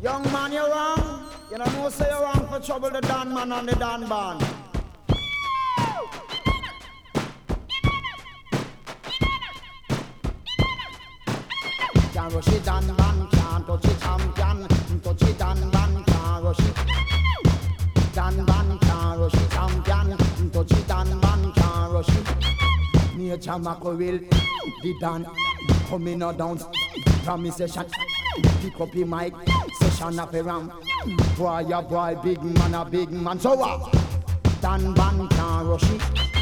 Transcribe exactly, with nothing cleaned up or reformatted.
Young man, you're wrong. You don't know say you're wrong for trouble the Dan man and the Dan band. Can't rush it, Dan man, can't touch it, champion. Touch it, Dan man, can't rush it. Dan man can't rush it, champion. Touch it, Dan man can't rush it. Nature mackerel, the Dan coming out down from his session. Pick up the mic, session up around. Boy, a boy, big man, a big man. So what? Dan man can't rush it.